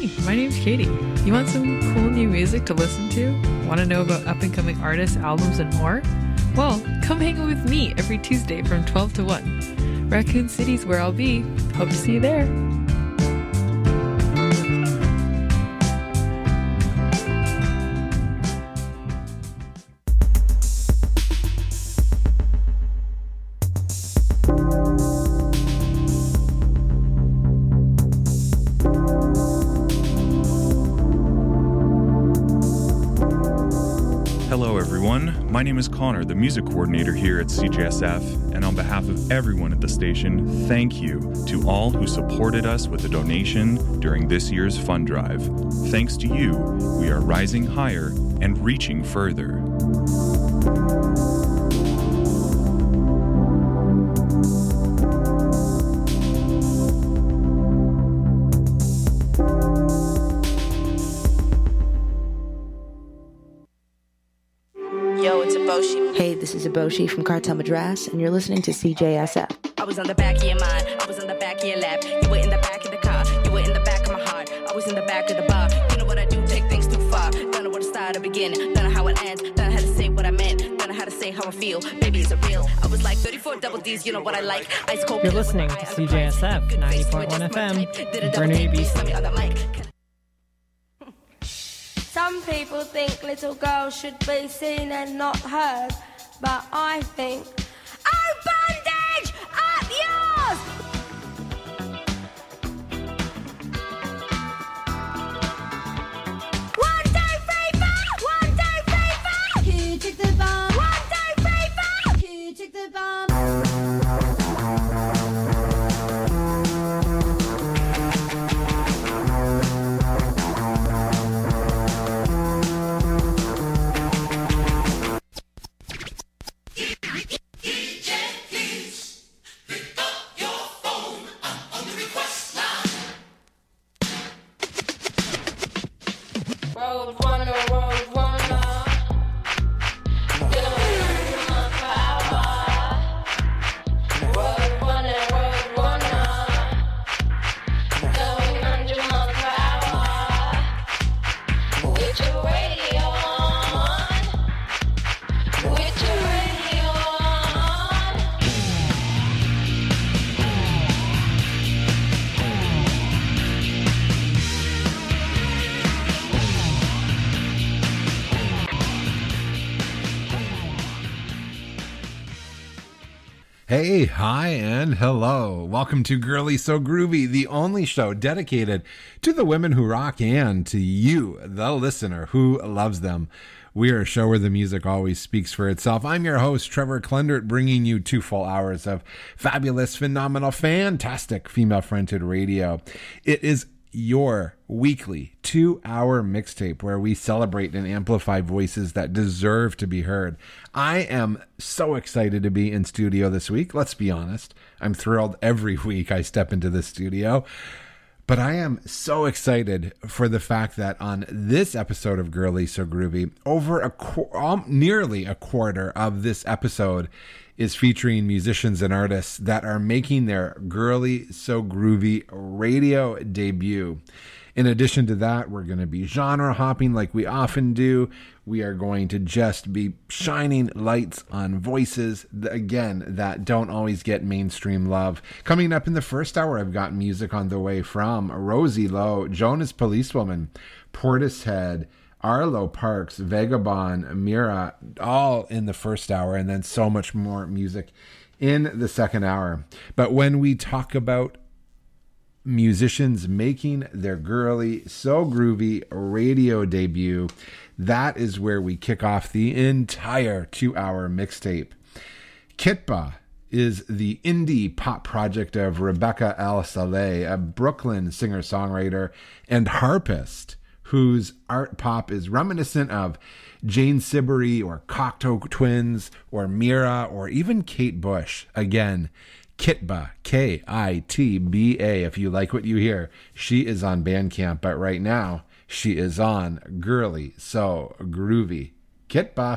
Hey, my name's Katie. You want some cool new music to listen to? Want to know about up-and-coming artists, albums, and more? Well, come hang with me every Tuesday from 12 to 1. Raccoon City's where I'll be. Hope to see you there. Hello everyone, my name is Connor, the music coordinator here at CJSF, and on behalf of everyone at the station, thank you to all who supported us with a donation during this year's fund drive. Thanks to you, we are rising higher and reaching further. Hey, this is Aboshi from Cartel Madras, and you're listening to CJSF. I was on the back of your mind, I was on the back of your lap. You were in the back of the car, you were in the back of my heart. I was in the back of the bar. You know what I do, take things too far. Don't know where to start or begin, don't know how it ends. Don't know how to say what I meant, don't know how to say how I feel. Baby, is it real? I was like 34 double D's, you know what I like. Ice cold. You're listening to CJSF 90.1 FM, Burnaby, BC. Some people think little girls should be seen and not heard, but I think, oh, bondage, up yours! One, two, three, four! One, two, three, four! Here, take the bomb. 1, 2, 3, 4! Here, take the bomb. Hey, hi, and hello. Welcome to Girly So Groovy, the only show dedicated to the women who rock and to you, the listener, who loves them. We are a show where the music always speaks for itself. I'm your host, Trevor Klendert, bringing you 2 full hours of fabulous, phenomenal, fantastic female-fronted radio. It is your weekly 2-hour mixtape where we celebrate and amplify voices that deserve to be heard. I am so excited to be in studio this week. Let's be honest. I'm thrilled every week I step into the studio. But I am so excited for the fact that on this episode of Girly So Groovy, nearly a quarter of this episode is featuring musicians and artists that are making their Girly So Groovy radio debut. In addition to that, we're going to be genre hopping like we often do. We are going to just be shining lights on voices, again, that don't always get mainstream love. Coming up in the first hour, I've got music on the way from Rosie Lowe, Jonas Policewoman, Portishead, Arlo Parks, Vagabond, Mira, all in the first hour, and then so much more music in the second hour. But when we talk about musicians making their Girly So Groovy radio debut, that is where we kick off the entire 2-hour mixtape. Kitba is the indie pop project of Rebecca L. Saleh, a Brooklyn singer-songwriter and harpist whose art pop is reminiscent of Jane Siberry or Cocteau Twins or Mira or even Kate Bush. Again, Kitba, Kitba. If you like what you hear, she is on Bandcamp, but right now she is on Girly So Groovy. Kitba.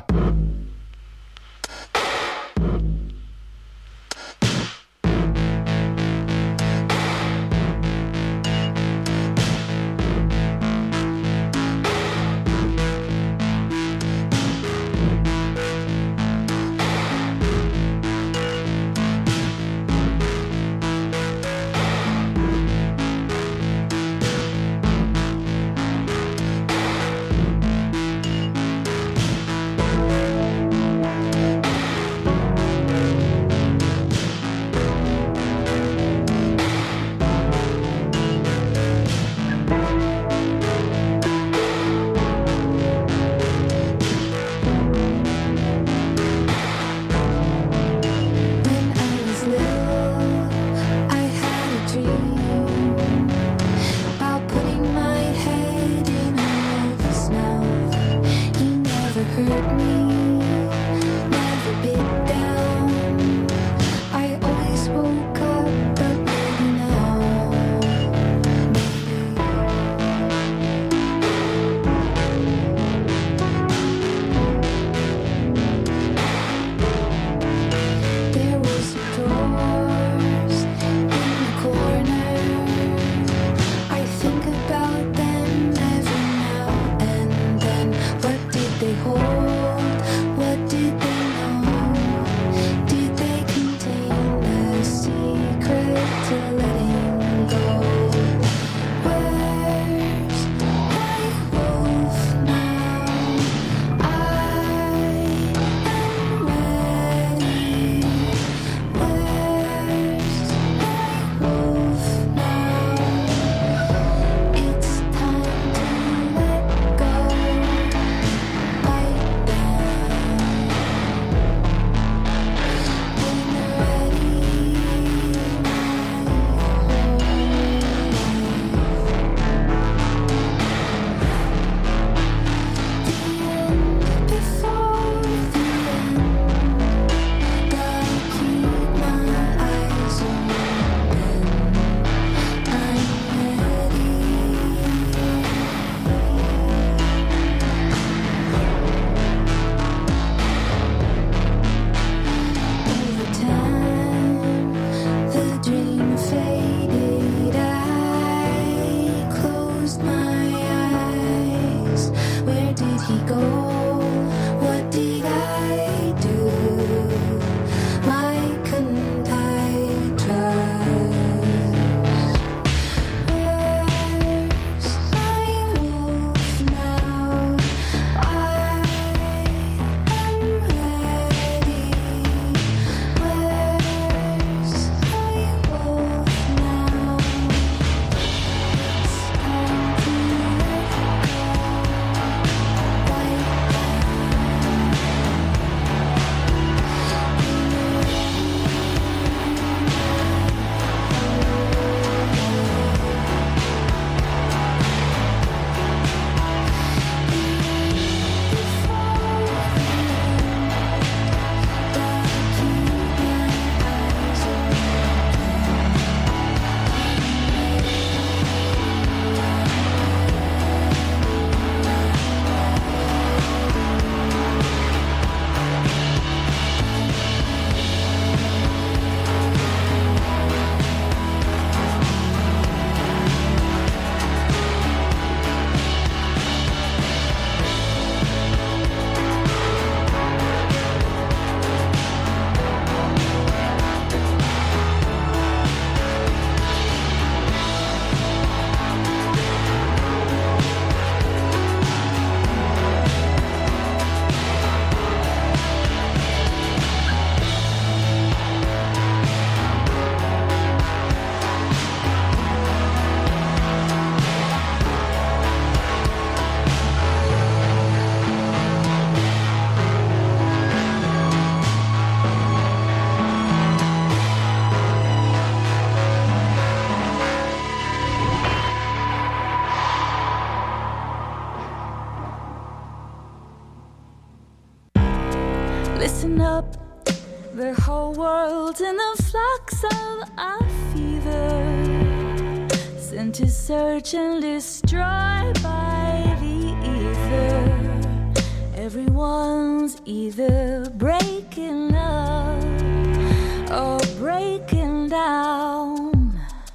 The whole world's in the flux of a fever, sent to search and destroy by the ether. Everyone's either breaking up or breaking down.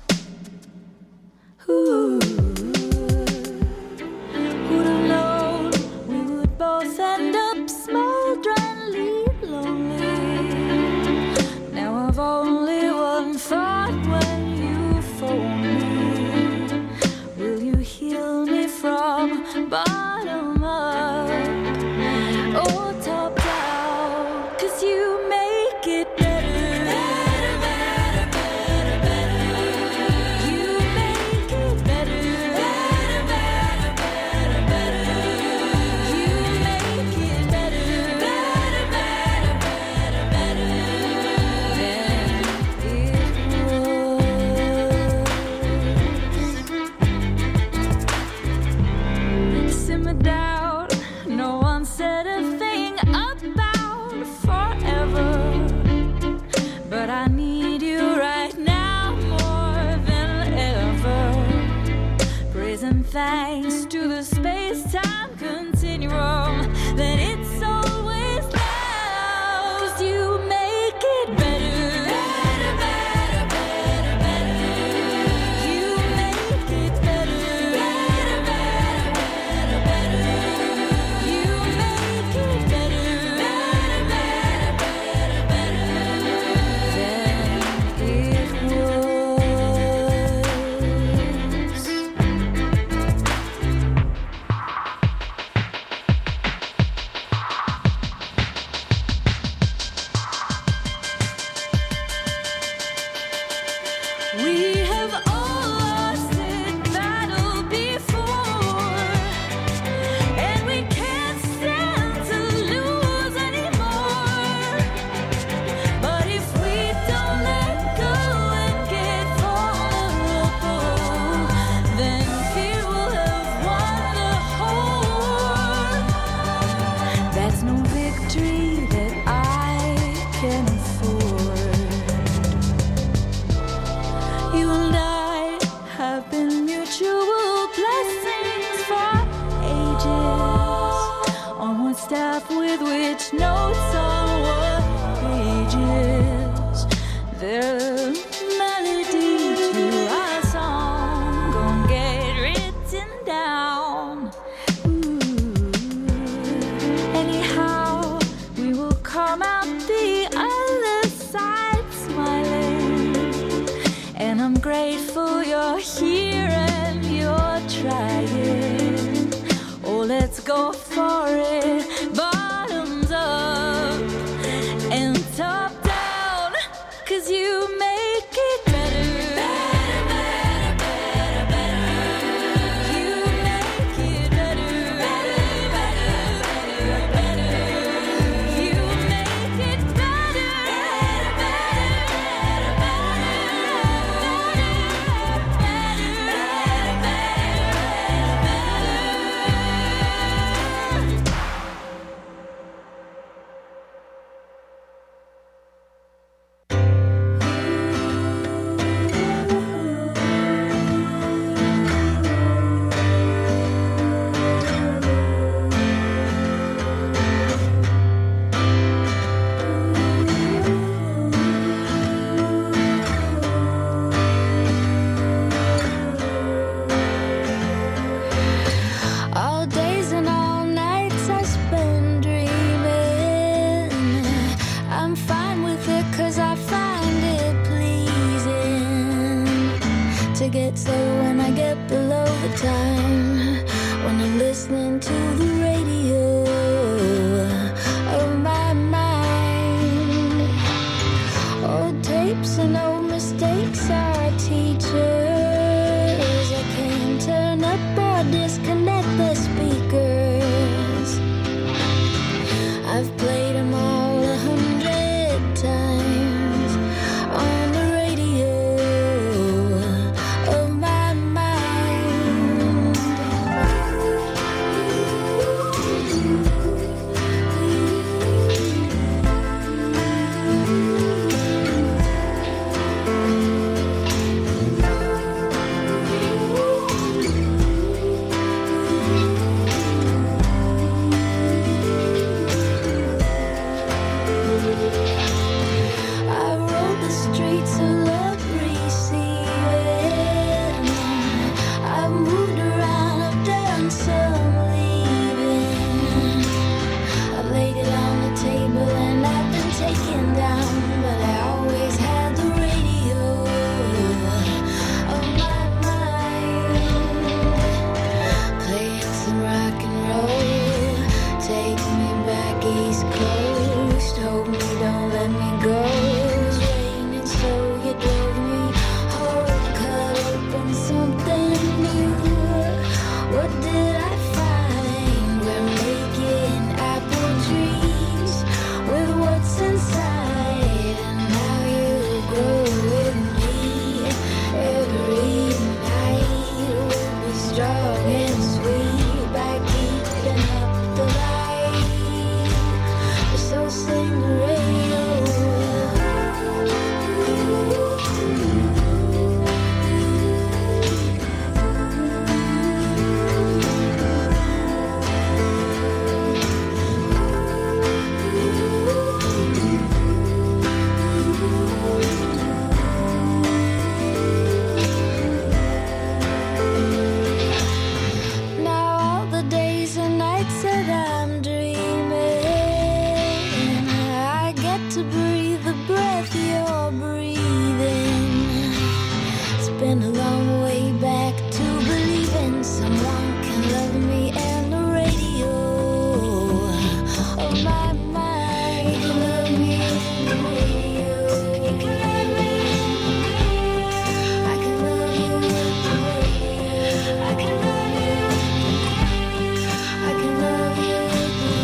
Ooh. Who'd have known we would both end up smolderingly lonely? Now I've only one thought when you phone me. Will you heal me from bottom up or top down? 'Cause you make it better, better, better, better, better. You make it better, better, better, better, better. You make it better, better, better, better, better than it was. Simmer down, no one said a thing about forever, but I need you right now more than ever. Praise and thanks to the space-time continuum that it's always now. 'Cause you make it better, better, better, better, better. You make it better, better, better, better, better. You make it better, better, better, better, better than it was. We have all lost that battle before, and we can't stand to lose anymore. But if we don't let go and get vulnerable, then fear will have won the whole war. That's no victory that I can afford. You and I have been mutual blessings for ages, on one staff with which notes on what pages. The melody to our song gon' get written down. Ooh. Anyhow, we will come out the other side smiling, and I'm grateful you're here and you're trying. Oh, let's go for it. Bottoms up and top down. 'Cause you make it better, better, better, better, better. You make it better, better, better, better, better. You make it better, better, better, better, All days and all nights I spend dreaming. I'm fine with it 'cause I find it pleasing to get slow when I get below the time, when I'm listening to the radio of my mind. Old tapes and old mistakes are teachers. I can't turn up or disconnect the speakers. I've played them all 100 times on the radio of my mind. go. It was raining, so you drove me home, cut open something new. What did I find? We're making apple trees with what's inside, and now you grow with me every night. We'll be strong and sweet by keeping up the light. So sing the radio. Now all the days and nights that I'm dreaming, I get to breathe the breath you're breathing. It's been a long way back to believing someone can love me and the radio. Oh my mind, you can love me and the radio. You can love me. I can love you with the radio. I can love you. I can love you with the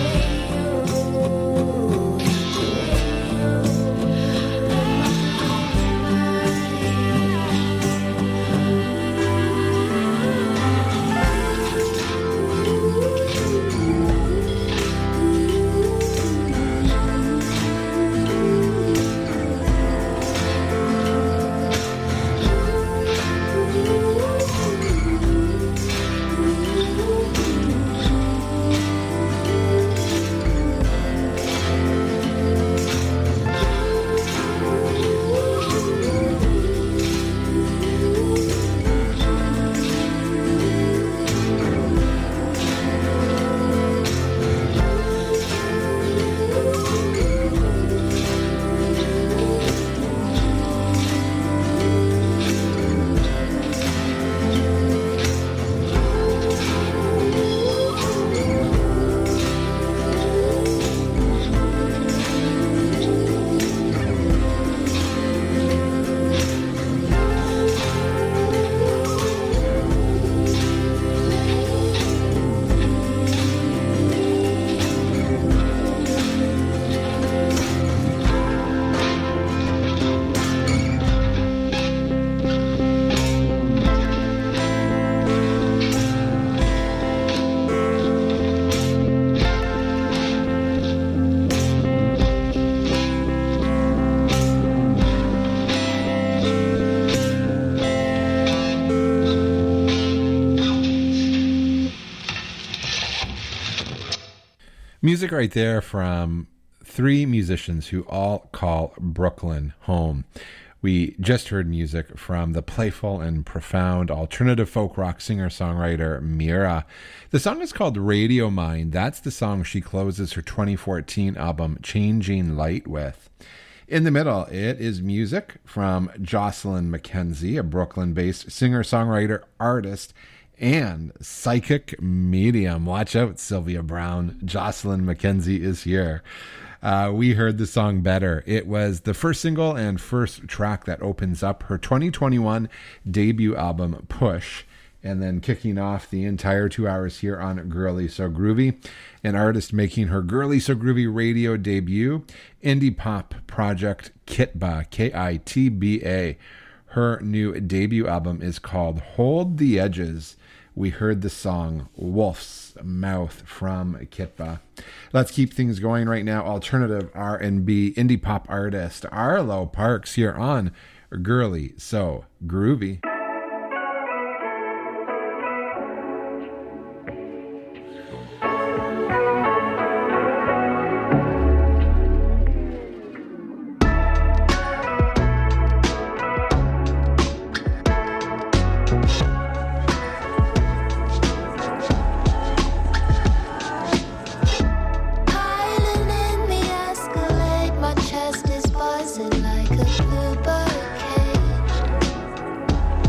Music right there from three musicians who all call Brooklyn home. We just heard music from the playful and profound alternative folk rock singer-songwriter Mira. The song is called Radio Mind. That's the song she closes her 2014 album Changing Light with. In the middle, it is music from Jocelyn McKenzie, a Brooklyn-based singer-songwriter, artist, and psychic medium. Watch out, Sylvia Brown. Jocelyn McKenzie is here. We heard the song Better. It was the first single and first track that opens up her 2021 debut album, Push. And then kicking off the entire 2 hours here on Girly So Groovy, an artist making her Girly So Groovy radio debut, indie pop project Kitba, Kitba. Her new debut album is called Hold the Edges. We heard the song Wolf's Mouth from Kitba. Let's keep things going right now. Alternative R&B indie pop artist Arlo Parks here on Girly So Groovy. Like a blue bouquet.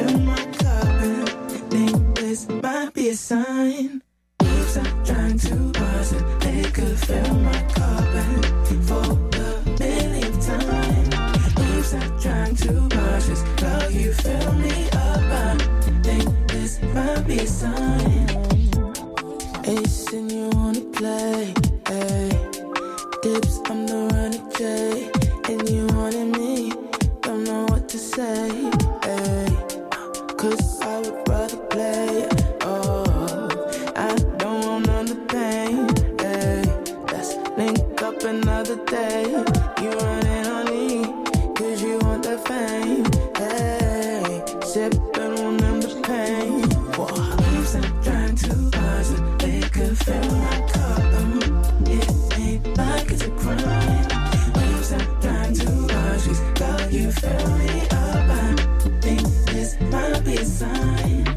fill my cup and think this might be a sign. Leaves I'm trying to buzz and they could fill my cup and for the millionth time. Leaves I'm trying to buzz this girl, you fill me up. I think this might be a sign. Ace and you wanna play, ayy. Dips, I'm the renegade, and you wanted me, don't know what to say, ayy. Cause I would rather play, oh, I don't want none of the pain, ayy. Let's link up another day, you running on me, cause you want the fame, ayy. Sippin' on them the pain, whoa. Leaves I'm trying to buzz it, they could fill my cup, it ain't like it's a crime. Leaves I'm trying to rush this, girl, you fill me up. I think this might be a sign.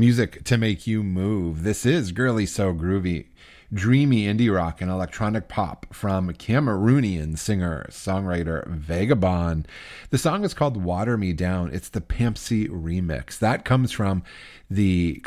music to make you move. This is Girly So Groovy, dreamy indie rock and electronic pop from Cameroonian singer-songwriter Vagabond. The song is called Water Me Down. It's the Pampsy remix. That comes from the